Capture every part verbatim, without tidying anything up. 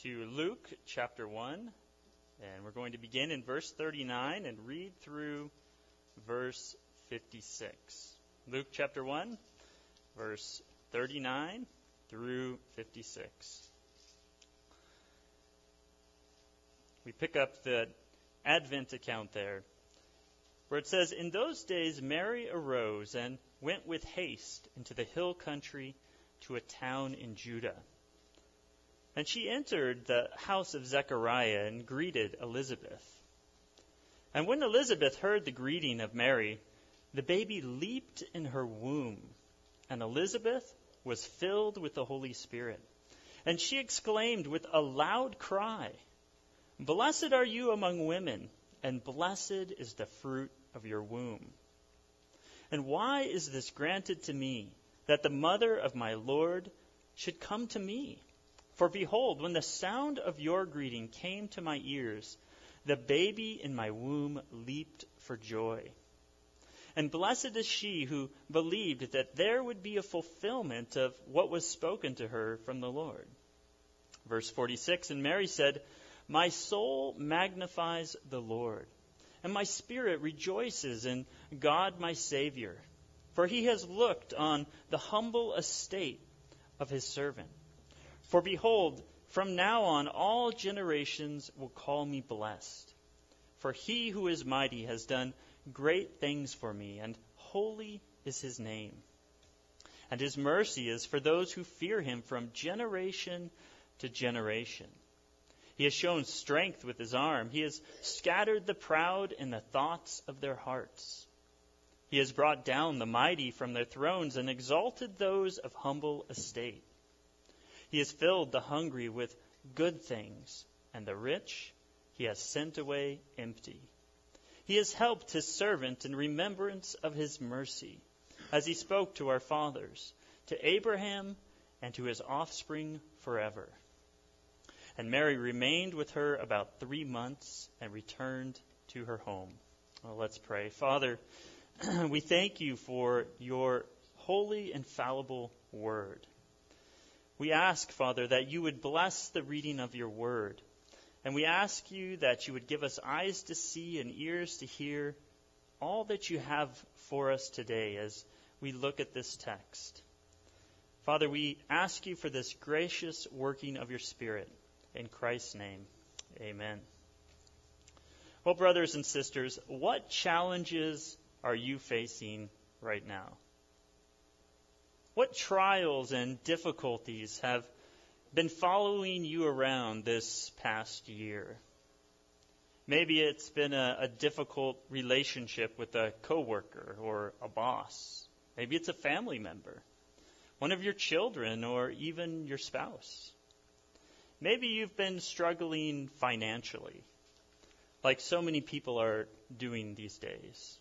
to Luke chapter one, and we're going to begin in verse thirty-nine and read through verse fifty-six. Luke chapter one, verse thirty-nine through fifty-six. We pick up the Advent account there, where it says, "In those days Mary arose and went with haste into the hill country to a town in Judah. And she entered the house of Zechariah and greeted Elizabeth. And when Elizabeth heard the greeting of Mary, the baby leaped in her womb, and Elizabeth was filled with the Holy Spirit. And she exclaimed with a loud cry, 'Blessed are you among women, and blessed is the fruit of your womb. And why is this granted to me, that the mother of my Lord should come to me? For behold, when the sound of your greeting came to my ears, the baby in my womb leaped for joy. And blessed is she who believed that there would be a fulfillment of what was spoken to her from the Lord.' Verse forty-six, and Mary said, 'My soul magnifies the Lord, and my spirit rejoices in God my Savior, for he has looked on the humble estate of his servant. For behold, from now on all generations will call me blessed. For he who is mighty has done great things for me, and holy is his name. And his mercy is for those who fear him from generation to generation. He has shown strength with his arm. He has scattered the proud in the thoughts of their hearts. He has brought down the mighty from their thrones and exalted those of humble estate. He has filled the hungry with good things, and the rich he has sent away empty. He has helped his servant in remembrance of his mercy, as he spoke to our fathers, to Abraham and to his offspring forever.' And Mary remained with her about three months and returned to her home." Well, let's pray. Father, we thank you for your holy, infallible word. We ask, Father, that you would bless the reading of your word. And we ask you that you would give us eyes to see and ears to hear all that you have for us today as we look at this text. Father, we ask you for this gracious working of your Spirit. In Christ's name, amen. Well, brothers and sisters, what challenges are you facing right now? What trials and difficulties have been following you around this past year? Maybe it's been a, a difficult relationship with a coworker or a boss. Maybe it's a family member, one of your children, or even your spouse. Maybe you've been struggling financially, like so many people are doing these days.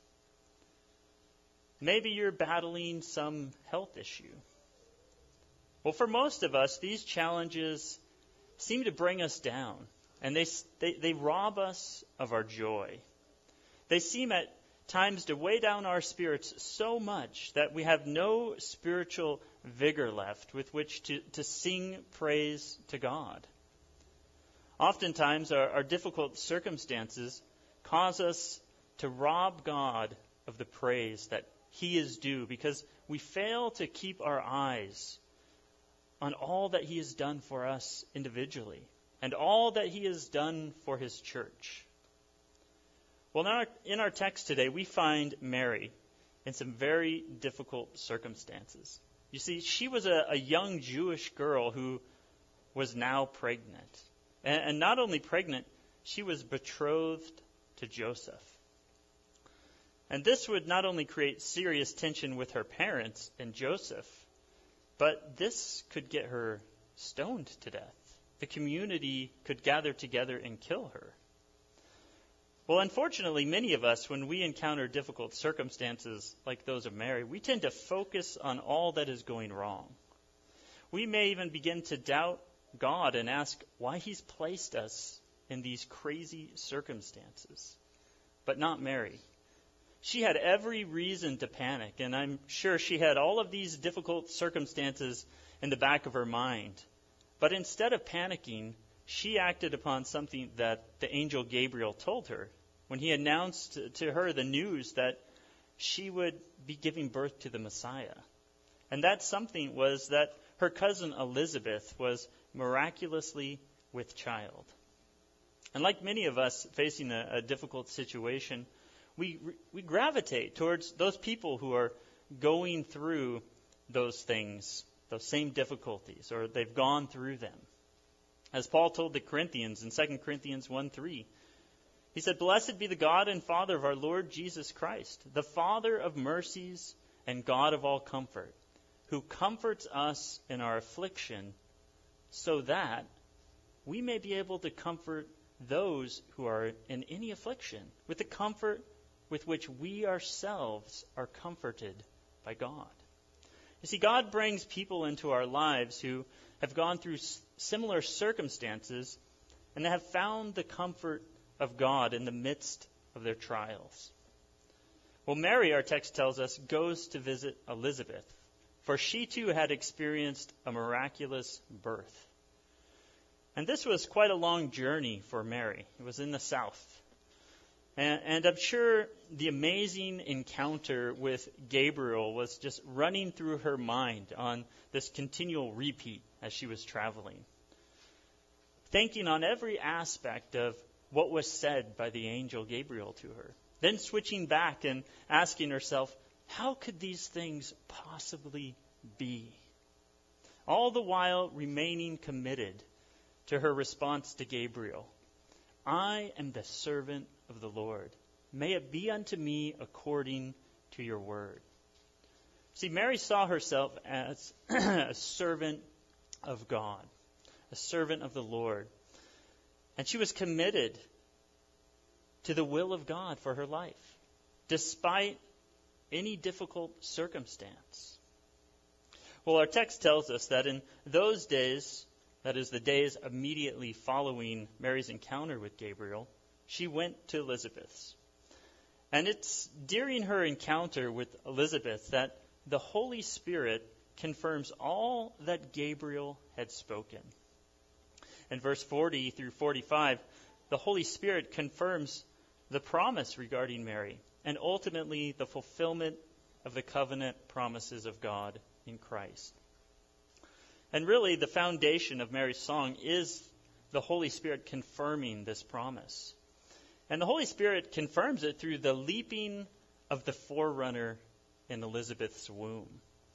Maybe you're battling some health issue. Well, for most of us, these challenges seem to bring us down, and they, they, they rob us of our joy. They seem at times to weigh down our spirits so much that we have no spiritual vigor left with which to, to sing praise to God. Oftentimes, our, our difficult circumstances cause us to rob God of the praise that he is due, because we fail to keep our eyes on all that he has done for us individually and all that he has done for his church. Well, in our, in our text today, we find Mary in some very difficult circumstances. You see, she was a, a young Jewish girl who was now pregnant. And, and not only pregnant, she was betrothed to Joseph. And this would not only create serious tension with her parents and Joseph, but this could get her stoned to death. The community could gather together and kill her. Well, unfortunately, many of us, when we encounter difficult circumstances like those of Mary, we tend to focus on all that is going wrong. We may even begin to doubt God and ask why he's placed us in these crazy circumstances. But not Mary. She had every reason to panic, and I'm sure she had all of these difficult circumstances in the back of her mind. But instead of panicking, she acted upon something that the angel Gabriel told her when he announced to her the news that she would be giving birth to the Messiah. And that something was that her cousin Elizabeth was miraculously with child. And like many of us facing a, a difficult situation, we we gravitate towards those people who are going through those things, those same difficulties, or they've gone through them. As Paul told the Corinthians in Second Corinthians one three, he said, "Blessed be the God and Father of our Lord Jesus Christ, the Father of mercies and God of all comfort, who comforts us in our affliction, so that we may be able to comfort those who are in any affliction with the comfort with which we ourselves are comforted by God." You see, God brings people into our lives who have gone through s- similar circumstances and have found the comfort of God in the midst of their trials. Well, Mary, our text tells us, goes to visit Elizabeth, for she too had experienced a miraculous birth. And this was quite a long journey for Mary. It was in the south. And, and I'm sure the amazing encounter with Gabriel was just running through her mind on this continual repeat as she was traveling, thinking on every aspect of what was said by the angel Gabriel to her. Then switching back and asking herself, how could these things possibly be? All the while remaining committed to her response to Gabriel. I am the servant of the Lord. May it be unto me according to your word. See, Mary saw herself as a servant of God, a servant of the Lord. And she was committed to the will of God for her life, despite any difficult circumstance. Well, our text tells us that in those days, that is, the days immediately following Mary's encounter with Gabriel, she went to Elizabeth's. And it's during her encounter with Elizabeth that the Holy Spirit confirms all that Gabriel had spoken. In verse forty through forty-five, the Holy Spirit confirms the promise regarding Mary and ultimately the fulfillment of the covenant promises of God in Christ. And really, the foundation of Mary's song is the Holy Spirit confirming this promise. And the Holy Spirit confirms it through the leaping of the forerunner in Elizabeth's womb.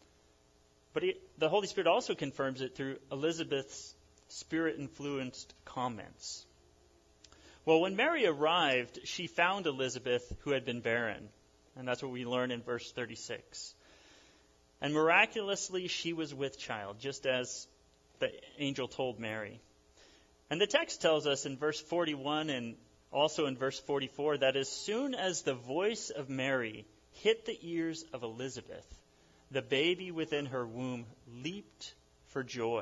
But he, the Holy Spirit also confirms it through Elizabeth's Spirit-influenced comments. Well, when Mary arrived, she found Elizabeth who had been barren. And that's what we learn in verse thirty-six. And miraculously she was with child, just as the angel told Mary. And the text tells us in verse forty-one and also in verse forty-four that as soon as the voice of Mary hit the ears of Elizabeth, the baby within her womb leaped for joy.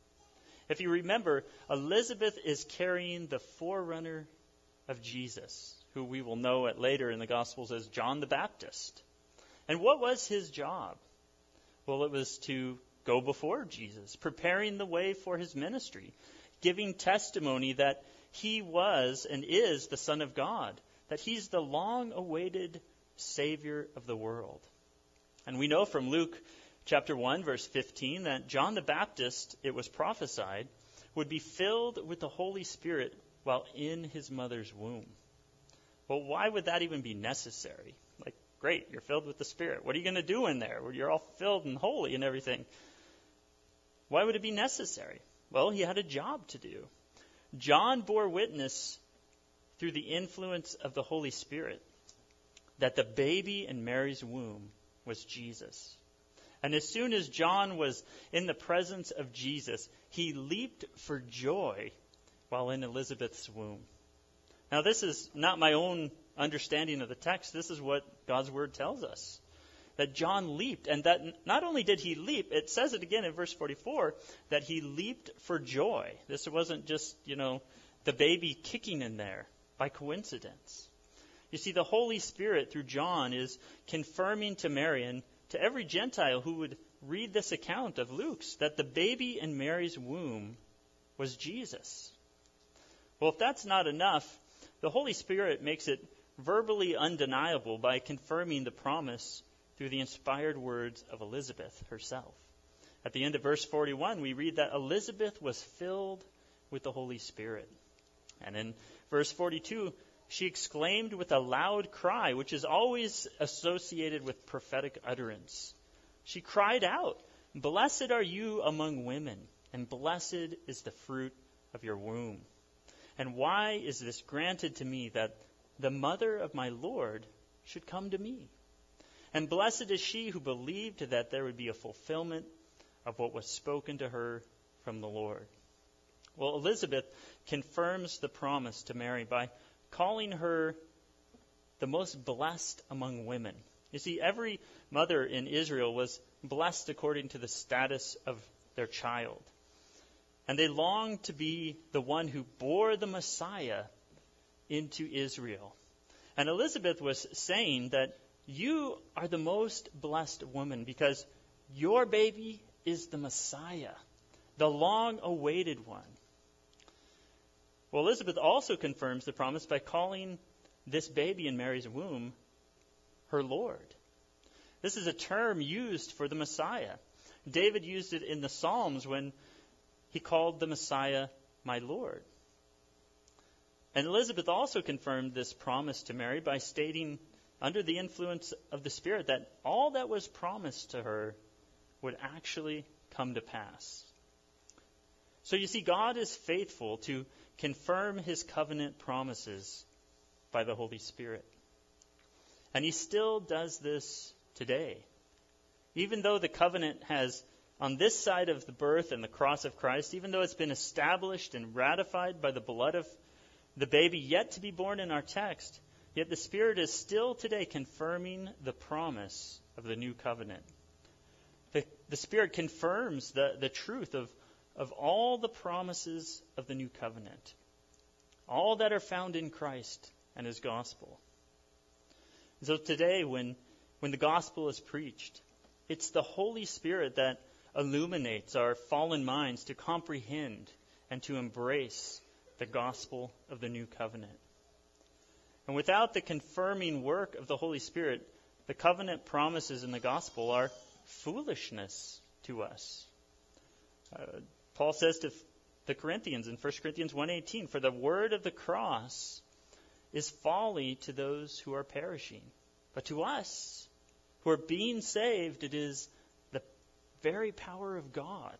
If you remember, Elizabeth is carrying the forerunner of Jesus, who we will know at later in the Gospels as John the Baptist. And what was his job? Well, it was to go before Jesus, preparing the way for his ministry, giving testimony that he was and is the Son of God, that he's the long-awaited Savior of the world. And we know from Luke chapter one, verse fifteen, that John the Baptist, it was prophesied, would be filled with the Holy Spirit while in his mother's womb. Well, why would that even be necessary? Like, great, you're filled with the Spirit. What are you going to do in there? You're all filled and holy and everything. Why would it be necessary? Well, he had a job to do. John bore witness through the influence of the Holy Spirit that the baby in Mary's womb was Jesus. And as soon as John was in the presence of Jesus, he leaped for joy while in Elizabeth's womb. Now, this is not my own understanding of the text. This is what God's word tells us. That John leaped, and that not only did he leap, it says it again in verse forty-four, that he leaped for joy. This wasn't just, you know, the baby kicking in there by coincidence. You see, the Holy Spirit through John is confirming to Mary and to every Gentile who would read this account of Luke's that the baby in Mary's womb was Jesus. Well, if that's not enough, the Holy Spirit makes it verbally undeniable by confirming the promise through the inspired words of Elizabeth herself. At the end of verse forty-one, we read that Elizabeth was filled with the Holy Spirit. And in verse forty-two, she exclaimed with a loud cry, which is always associated with prophetic utterance. She cried out, "Blessed are you among women, and blessed is the fruit of your womb. And why is this granted to me, that the mother of my Lord should come to me? And blessed is she who believed that there would be a fulfillment of what was spoken to her from the Lord." Well, Elizabeth confirms the promise to Mary by calling her the most blessed among women. You see, every mother in Israel was blessed according to the status of their child. And they longed to be the one who bore the Messiah into Israel. And Elizabeth was saying that you are the most blessed woman because your baby is the Messiah, the long-awaited one. Well, Elizabeth also confirms the promise by calling this baby in Mary's womb her Lord. This is a term used for the Messiah. David used it in the Psalms when he called the Messiah my Lord. And Elizabeth also confirmed this promise to Mary by stating, under the influence of the Spirit, that all that was promised to her would actually come to pass. So you see, God is faithful to confirm his covenant promises by the Holy Spirit. And he still does this today. Even though the covenant has, on this side of the birth and the cross of Christ, even though it's been established and ratified by the blood of the baby yet to be born in our text, yet the Spirit is still today confirming the promise of the new covenant. The, the Spirit confirms the, the truth of, of all the promises of the new covenant, all that are found in Christ and his gospel. And so today, when, when the gospel is preached, it's the Holy Spirit that illuminates our fallen minds to comprehend and to embrace the gospel of the new covenant. And without the confirming work of the Holy Spirit, the covenant promises in the gospel are foolishness to us. Uh, Paul says to the Corinthians in First Corinthians one eighteen, "For the word of the cross is folly to those who are perishing. But to us who are being saved, it is the very power of God."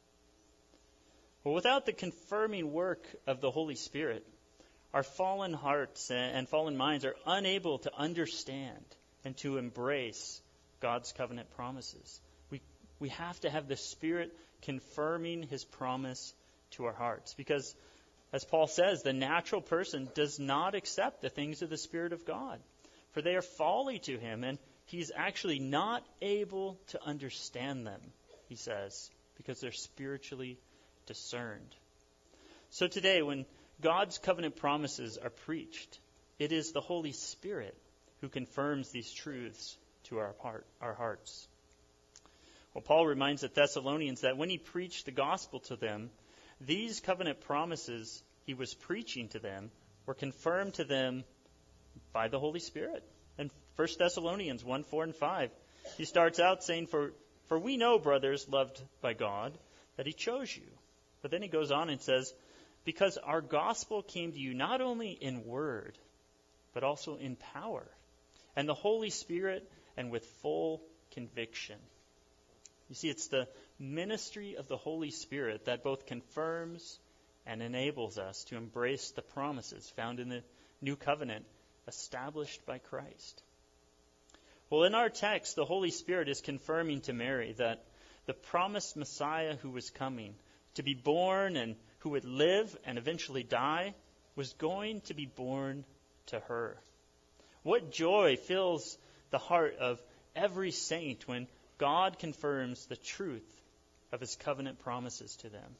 Well, without the confirming work of the Holy Spirit, our fallen hearts and fallen minds are unable to understand and to embrace God's covenant promises. We we have to have the Spirit confirming his promise to our hearts. Because, as Paul says, the natural person does not accept the things of the Spirit of God, for they are folly to him, and he's actually not able to understand them, he says, because they're spiritually discerned. So today, when God's covenant promises are preached, it is the Holy Spirit who confirms these truths to our heart, our hearts. Well, Paul reminds the Thessalonians that when he preached the gospel to them, these covenant promises he was preaching to them were confirmed to them by the Holy Spirit. In First Thessalonians one, four, and five, he starts out saying, For, for we know, brothers, loved by God, that he chose you. But then he goes on and says, because our gospel came to you not only in word, but also in power, and the Holy Spirit, and with full conviction. You see, it's the ministry of the Holy Spirit that both confirms and enables us to embrace the promises found in the new covenant established by Christ. Well, in our text, the Holy Spirit is confirming to Mary that the promised Messiah who was coming to be born and who would live and eventually die was going to be born to her. What joy fills the heart of every saint when God confirms the truth of his covenant promises to them.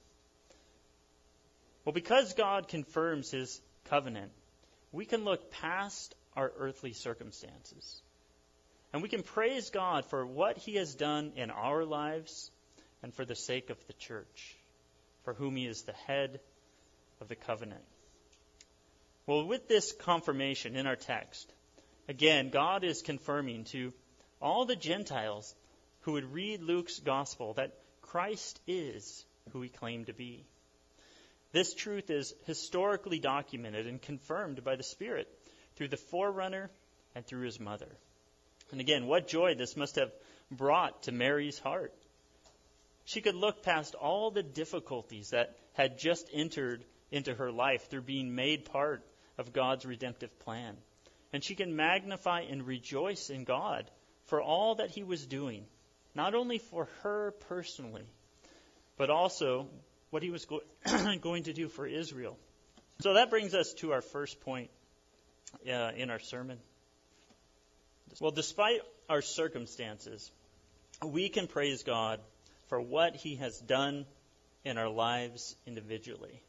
Well, because God confirms his covenant, we can look past our earthly circumstances. And we can praise God for what he has done in our lives and for the sake of the church, for whom he is the head of the covenant. Well, with this confirmation in our text, again, God is confirming to all the Gentiles who would read Luke's gospel that Christ is who he claimed to be. This truth is historically documented and confirmed by the Spirit through the forerunner and through his mother. And again, what joy this must have brought to Mary's heart. She could look past all the difficulties that had just entered into her life through being made part of God's redemptive plan. And she can magnify and rejoice in God for all that he was doing, not only for her personally, but also what he was go- going to do for Israel. So that brings us to our first point uh, in our sermon. Well, despite our circumstances, we can praise God for what he has done in our lives individually.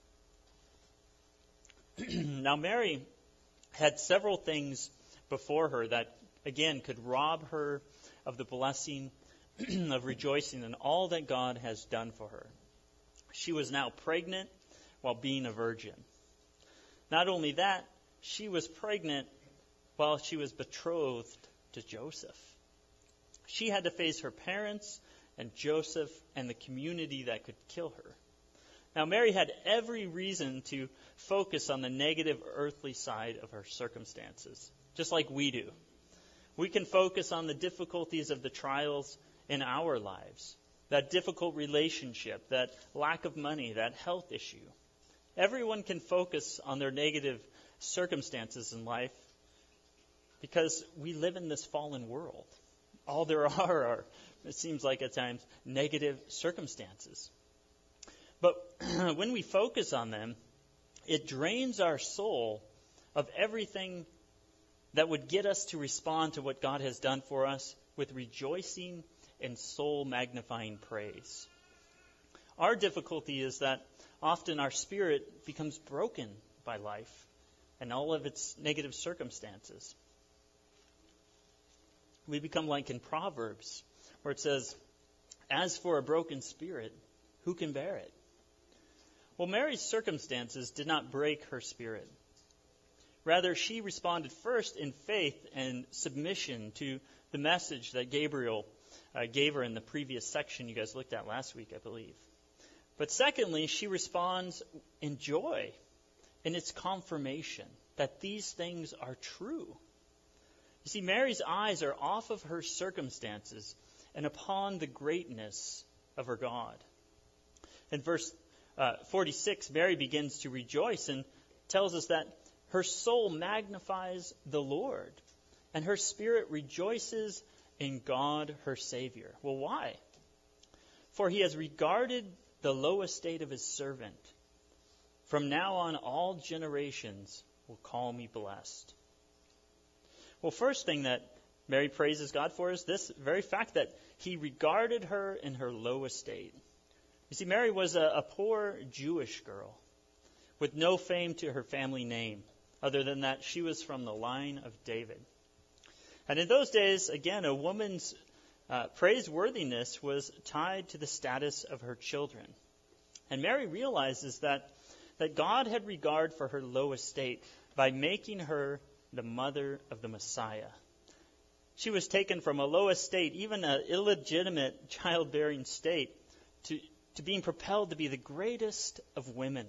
Now, Mary had several things before her that, again, could rob her of the blessing of rejoicing in all that God has done for her. She was now pregnant while being a virgin. Not only that, she was pregnant while she was betrothed to Joseph. She had to face her parents and Joseph and the community that could kill her. Now, Mary had every reason to focus on the negative earthly side of her circumstances, just like we do. We can focus on the difficulties of the trials in our lives, that difficult relationship, that lack of money, that health issue. Everyone can focus on their negative circumstances in life because we live in this fallen world. All there are are, it seems like at times, negative circumstances. But when we focus on them, it drains our soul of everything that would get us to respond to what God has done for us with rejoicing and soul-magnifying praise. Our difficulty is that often our spirit becomes broken by life and all of its negative circumstances. We become like in Proverbs, where it says, "As for a broken spirit, who can bear it?" Well, Mary's circumstances did not break her spirit. Rather, she responded first in faith and submission to the message that Gabriel uh, gave her in the previous section you guys looked at last week, I believe. But secondly, she responds in joy in its confirmation that these things are true. You see, Mary's eyes are off of her circumstances and upon the greatness of her God. In verse uh, forty-six, Mary begins to rejoice and tells us that her soul magnifies the Lord, and her spirit rejoices in God, her Savior. Well, why? For he has regarded the low estate of his servant. From now on, all generations will call me blessed. Well, first thing that Mary praises God for is this very fact that he regarded her in her low estate. You see, Mary was a, a poor Jewish girl with no fame to her family name, other than that she was from the line of David. And in those days, again, a woman's uh, praiseworthiness was tied to the status of her children. And Mary realizes that, that God had regard for her low estate by making her the mother of the Messiah. She was taken from a low estate, even an illegitimate childbearing state, to, to being propelled to be the greatest of women.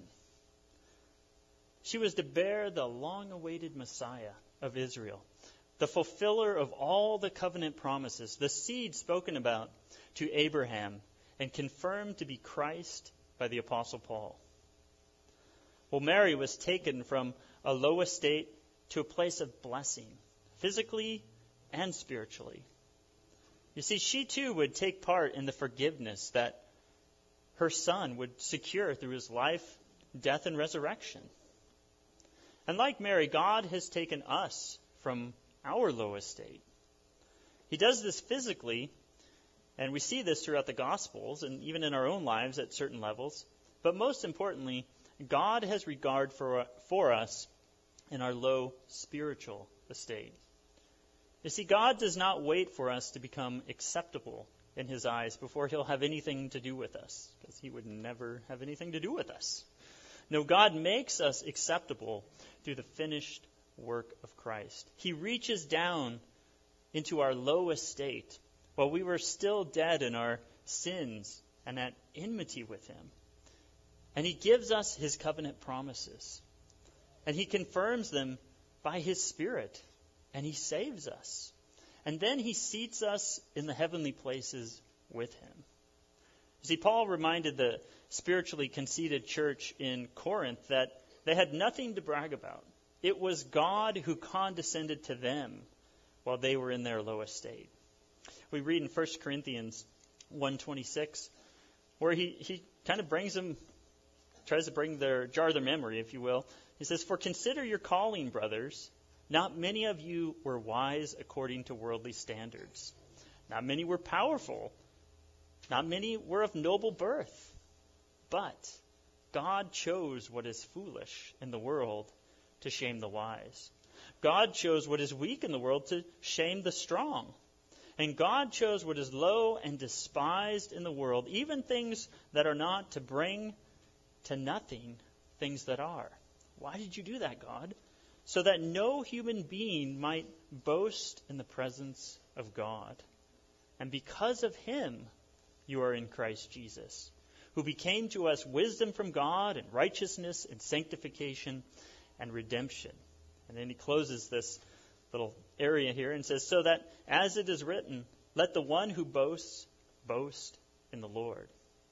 She was to bear the long-awaited Messiah of Israel, the fulfiller of all the covenant promises, the seed spoken about to Abraham and confirmed to be Christ by the Apostle Paul. Well, Mary was taken from a low estate to a place of blessing, physically and spiritually. You see, she too would take part in the forgiveness that her son would secure through his life, death, and resurrection. And like Mary, God has taken us from our low estate. He does this physically, and we see this throughout the Gospels and even in our own lives at certain levels. But most importantly, God has regard for, for us in our low spiritual estate. You see, God does not wait for us to become acceptable in his eyes before he'll have anything to do with us, because he would never have anything to do with us. No, God makes us acceptable through the finished work of Christ. He reaches down into our low estate while we were still dead in our sins and at enmity with him. And he gives us his covenant promises. And he confirms them by his Spirit. And he saves us. And then he seats us in the heavenly places with him. You see, Paul reminded the spiritually conceited church in Corinth that they had nothing to brag about. It was God who condescended to them while they were in their low estate. We read in First Corinthians one twenty-six, where he, he kind of brings them, tries to bring their, jar their memory, if you will. He says, "For consider your calling, brothers. Not many of you were wise according to worldly standards. Not many were powerful. Not many were of noble birth. But God chose what is foolish in the world to shame the wise. God chose what is weak in the world to shame the strong. And God chose what is low and despised in the world, even things that are not, to bring to nothing things that are." Why did you do that, God? "So that no human being might boast in the presence of God. And because of him, you are in Christ Jesus, who became to us wisdom from God and righteousness and sanctification and redemption." And then he closes this little area here and says, "So that, as it is written, let the one who boasts, boast in the Lord."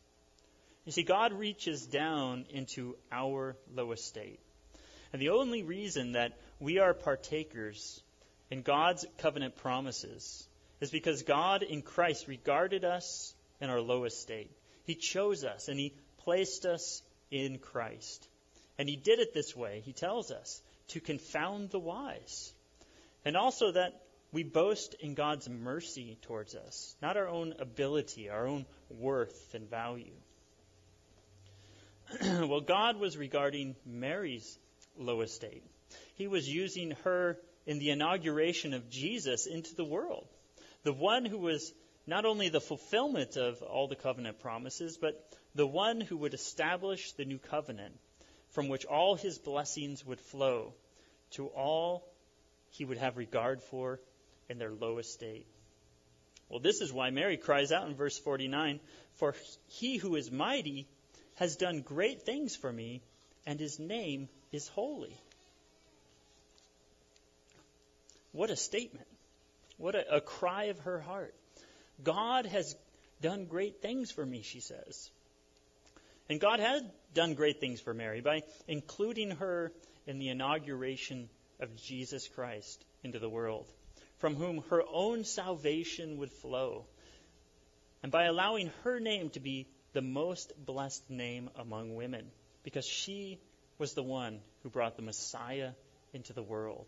You see, God reaches down into our low estate. And the only reason that we are partakers in God's covenant promises is because God in Christ regarded us in our low estate. He chose us and he placed us in Christ. And he did it this way, he tells us, to confound the wise. And also that we boast in God's mercy towards us, not our own ability, our own worth and value. Well, God was regarding Mary's low estate. He was using her in the inauguration of Jesus into the world. The one who was not only the fulfillment of all the covenant promises, but the one who would establish the new covenant from which all his blessings would flow to all he would have regard for in their low estate. Well, this is why Mary cries out in verse forty-nine, "For he who is mighty has done great things for me, and his name is holy." What a statement. What a, a cry of her heart. God has done great things for me, she says. And God had done great things for Mary by including her in the inauguration of Jesus Christ into the world, from whom her own salvation would flow, and by allowing her name to be the most blessed name among women, because she was the one who brought the Messiah into the world.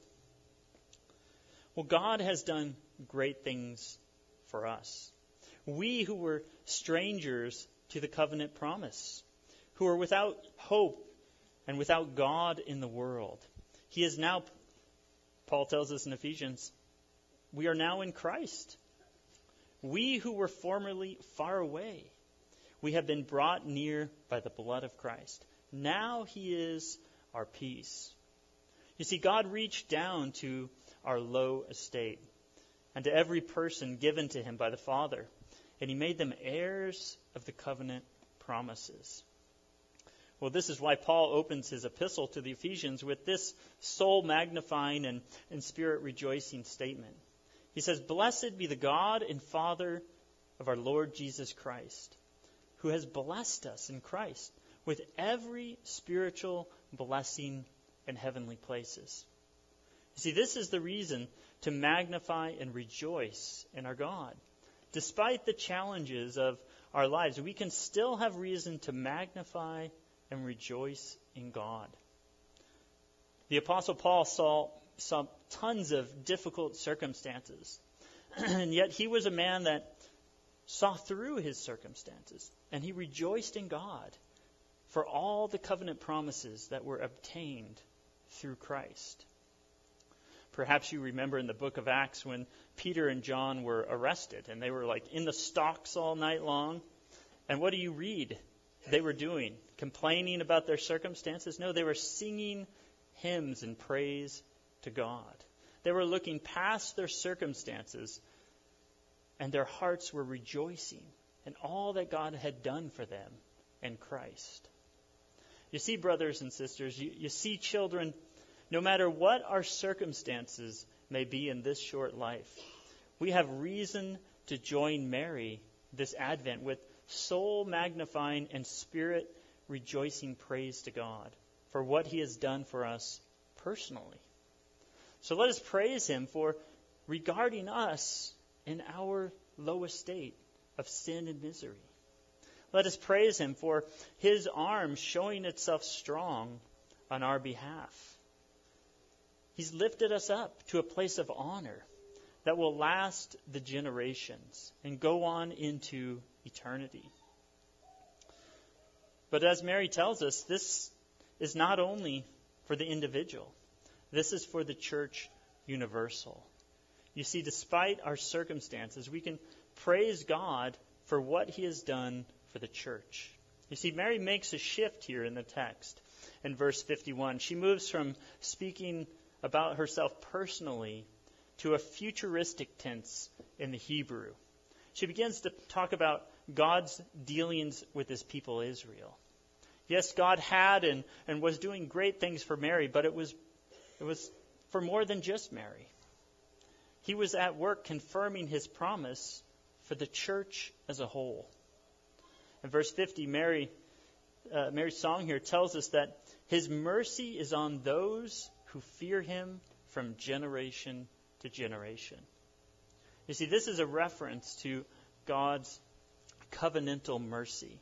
Well, God has done great things for us. We who were strangers to the covenant promise, who were without hope and without God in the world. He is now, Paul tells us in Ephesians, we are now in Christ. We who were formerly far away, we have been brought near by the blood of Christ. Now he is our peace. You see, God reached down to our low estate and to every person given to him by the Father, and he made them heirs of the covenant promises. Well, this is why Paul opens his epistle to the Ephesians with this soul-magnifying and, and spirit-rejoicing statement. He says, "Blessed be the God and Father of our Lord Jesus Christ, who has blessed us in Christ with every spiritual blessing in heavenly places." You see, this is the reason to magnify and rejoice in our God. Despite the challenges of our lives, we can still have reason to magnify and rejoice in God. The Apostle Paul saw, saw tons of difficult circumstances, and yet he was a man that saw through his circumstances, and he rejoiced in God for all the covenant promises that were obtained through Christ. Perhaps you remember in the book of Acts when Peter and John were arrested, and they were like in the stocks all night long. And what do you read they were doing? Complaining about their circumstances? No, they were singing hymns and praise to God. They were looking past their circumstances, and their hearts were rejoicing in all that God had done for them in Christ. You see, brothers and sisters, you, you see, children, no matter what our circumstances may be in this short life, we have reason to join Mary this Advent with soul magnifying and spirit rejoicing praise to God for what he has done for us personally. So let us praise him for regarding us in our low estate of sin and misery. Let us praise him for his arm showing itself strong on our behalf. He's lifted us up to a place of honor that will last the generations and go on into eternity. But as Mary tells us, this is not only for the individual. This is for the church universal. You see, despite our circumstances, we can praise God for what he has done for the church. You see, Mary makes a shift here in the text in verse fifty-one. She moves from speaking about herself personally to a futuristic tense in the Hebrew. She begins to talk about God's dealings with his people Israel. Yes, God had and, and was doing great things for Mary, but it was it was for more than just Mary. He was at work confirming his promise for the church as a whole. In verse fifty, Mary, uh, Mary's song here tells us that his mercy is on those who fear him from generation to generation. You see, this is a reference to God's covenantal mercy.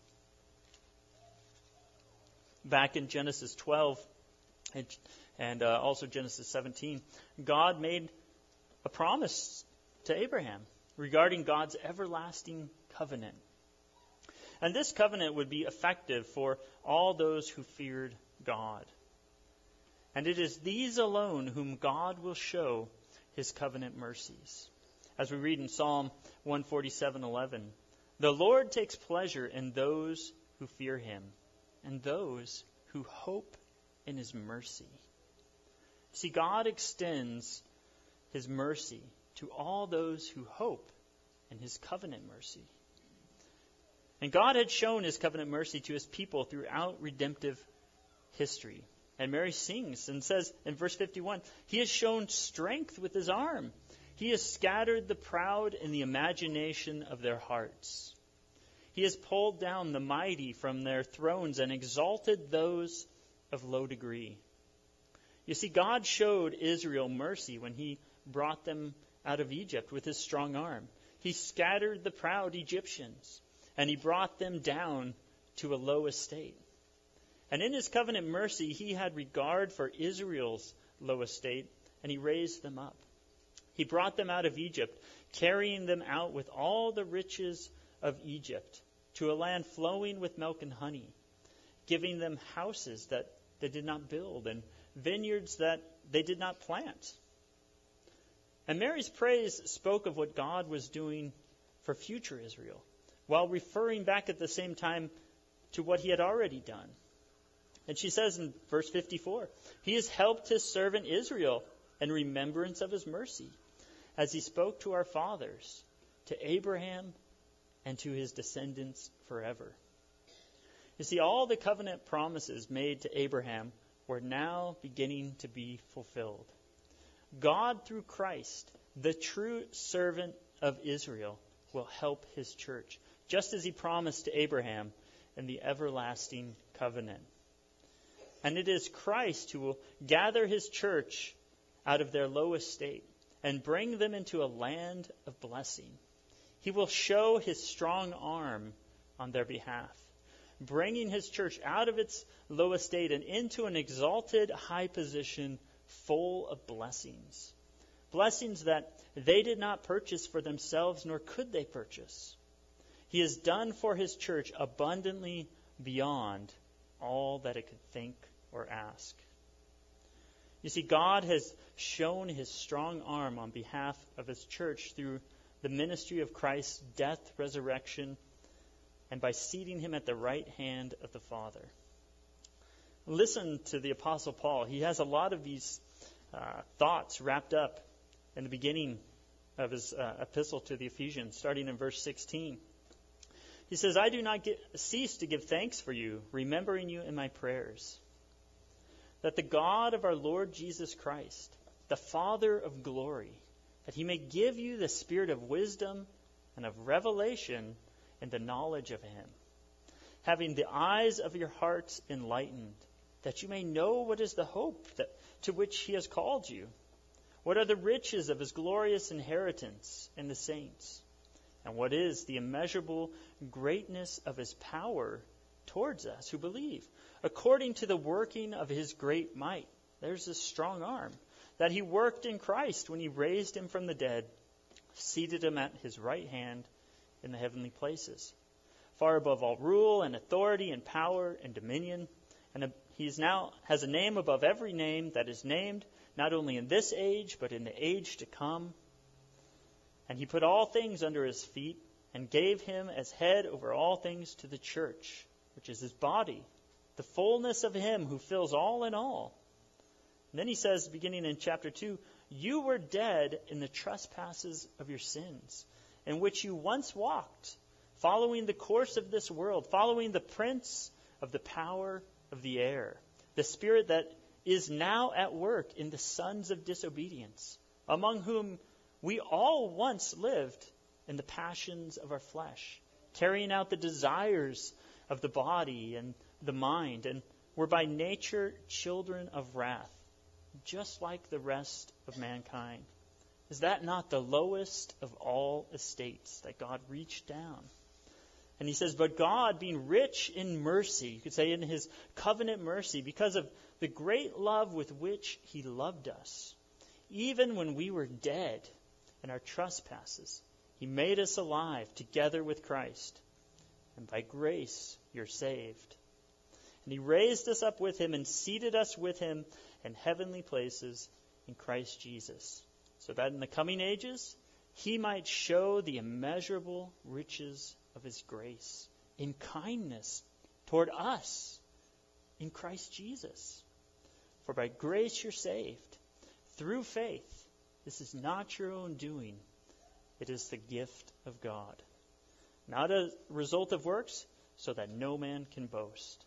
Back in Genesis twelve and, and uh, also Genesis seventeen, God made a promise to Abraham regarding God's everlasting covenant. And this covenant would be effective for all those who feared God. And it is these alone whom God will show his covenant mercies. As we read in Psalm one forty-seven eleven, the Lord takes pleasure in those who fear him and those who hope in his mercy. See, God extends his mercy to all those who hope in his covenant mercy. And God had shown his covenant mercy to his people throughout redemptive history. And Mary sings and says in verse fifty-one, he has shown strength with his arm. He has scattered the proud in the imagination of their hearts. He has pulled down the mighty from their thrones and exalted those of low degree. You see, God showed Israel mercy when he brought them out of Egypt with his strong arm. He scattered the proud Egyptians, and he brought them down to a low estate. And in his covenant mercy, he had regard for Israel's low estate, and he raised them up. He brought them out of Egypt, carrying them out with all the riches of Egypt to a land flowing with milk and honey, giving them houses that they did not build and vineyards that they did not plant. And Mary's praise spoke of what God was doing for future Israel, while referring back at the same time to what he had already done. And she says in verse fifty-four, he has helped his servant Israel in remembrance of his mercy, as he spoke to our fathers, to Abraham, and to his descendants forever. You see, all the covenant promises made to Abraham were now beginning to be fulfilled. God, through Christ, the true servant of Israel, will help his church, just as he promised to Abraham in the everlasting covenant. And it is Christ who will gather his church out of their low estate and bring them into a land of blessing. He will show his strong arm on their behalf, bringing his church out of its low estate and into an exalted high position full of blessings. Blessings that they did not purchase for themselves, nor could they purchase. He has done for his church abundantly beyond all that it could think or ask. You see, God has shown his strong arm on behalf of his church through the ministry of Christ's death, resurrection, and by seating him at the right hand of the Father. listen to the Apostle Paul. He has a lot of these uh, thoughts wrapped up in the beginning of his uh, epistle to the Ephesians, starting in verse sixteen. He says, I do not get, cease to give thanks for you, remembering you in my prayers, that the God of our Lord Jesus Christ, the Father of glory, that he may give you the spirit of wisdom and of revelation in the knowledge of him, having the eyes of your hearts enlightened, that you may know what is the hope that, to which he has called you, what are the riches of his glorious inheritance in the saints, and what is the immeasurable greatness of his power towards us who believe, according to the working of his great might. There's this strong arm that he worked in Christ when he raised him from the dead, seated him at his right hand in the heavenly places, far above all rule and authority and power and dominion. And he is now has a name above every name that is named, not only in this age, but in the age to come. And he put all things under his feet and gave him as head over all things to the church, which is his body, the fullness of him who fills all in all. And then he says, beginning in chapter two, you were dead in the trespasses of your sins, in which you once walked, following the course of this world, following the prince of the power of the air, the spirit that is now at work in the sons of disobedience, among whom we all once lived in the passions of our flesh, carrying out the desires of the body and the mind, and were by nature children of wrath, just like the rest of mankind. Is that not the lowest of all estates, that God reached down? And he says, but God, being rich in mercy, you could say in his covenant mercy, because of the great love with which he loved us, even when we were dead in our trespasses, he made us alive together with Christ. And by grace you're saved. And he raised us up with him and seated us with him in heavenly places in Christ Jesus, so that in the coming ages he might show the immeasurable riches of his grace in kindness toward us in Christ Jesus. For by grace you're saved, through faith. This is not your own doing. It is the gift of God, not a result of works, so that no man can boast.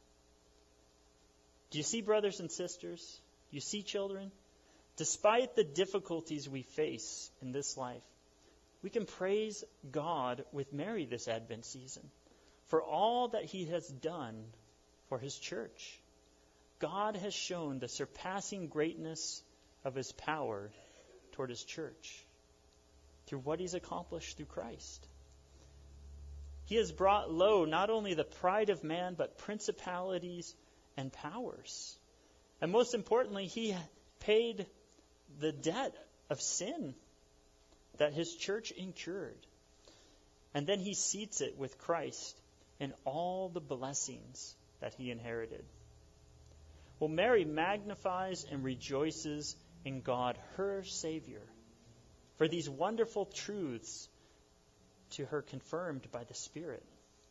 Do you see, brothers and sisters? You see, children? Despite the difficulties we face in this life, we can praise God with Mary this Advent season for all that he has done for his church. God has shown the surpassing greatness of his power toward his church through what he's accomplished through Christ. He has brought low not only the pride of man, but principalities and powers. And most importantly, he paid the debt of sin that his church incurred. And then he seats it with Christ in all the blessings that he inherited. Well, Mary magnifies and rejoices in God, her Savior, for these wonderful truths to her confirmed by the Spirit.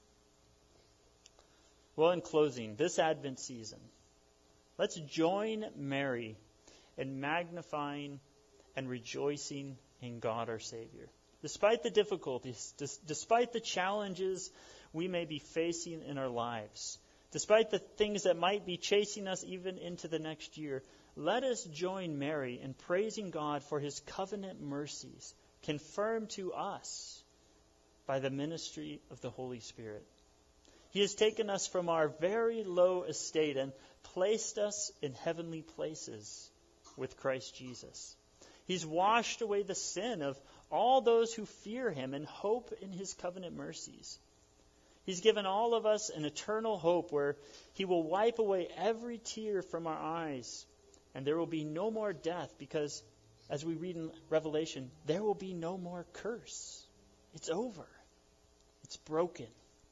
Well, in closing, this Advent season, let's join Mary in magnifying and rejoicing in God our Savior. Despite the difficulties, despite the challenges we may be facing in our lives, despite the things that might be chasing us even into the next year, let us join Mary in praising God for his covenant mercies, confirmed to us by the ministry of the Holy Spirit. He has taken us from our very low estate and placed us in heavenly places with Christ Jesus. He's washed away the sin of all those who fear him and hope in his covenant mercies. He's given all of us an eternal hope where he will wipe away every tear from our eyes, and there will be no more death because, as we read in Revelation, there will be no more curse. It's over. It's broken.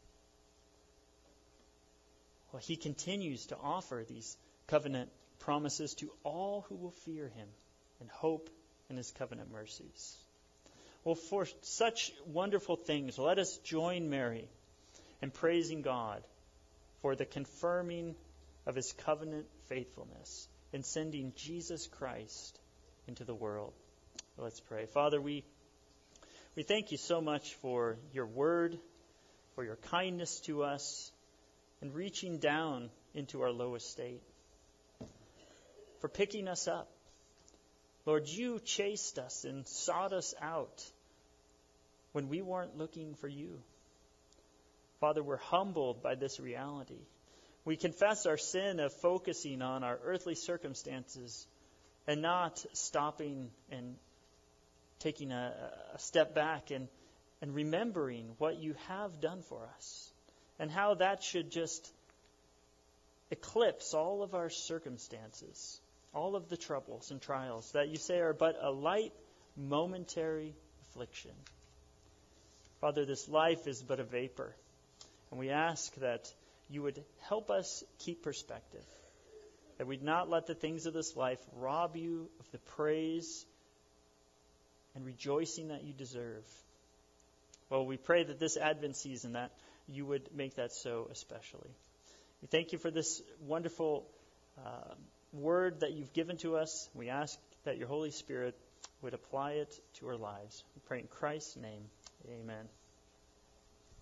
Well, he continues to offer these covenant promises to all who will fear him and hope in his covenant mercies. Well, for such wonderful things, let us join Mary in praising God for the confirming of his covenant faithfulness in sending Jesus Christ into the world. Let's pray. Father, we we thank you so much for your word, for your kindness to us, and reaching down into our low estate, for picking us up. Lord, you chased us and sought us out when we weren't looking for you. Father, we're humbled by this reality. We confess our sin of focusing on our earthly circumstances and not stopping and taking a, a step back and, and remembering what you have done for us and how that should just eclipse all of our circumstances, all of the troubles and trials that you say are but a light, momentary affliction. Father, this life is but a vapor, and we ask that you would help us keep perspective, that we'd not let the things of this life rob you of the praise and rejoicing that you deserve. Well, we pray that this Advent season that you would make that so especially. We thank you for this wonderful uh, word that you've given to us. We ask that your Holy Spirit would apply it to our lives. We pray in Christ's name. Amen.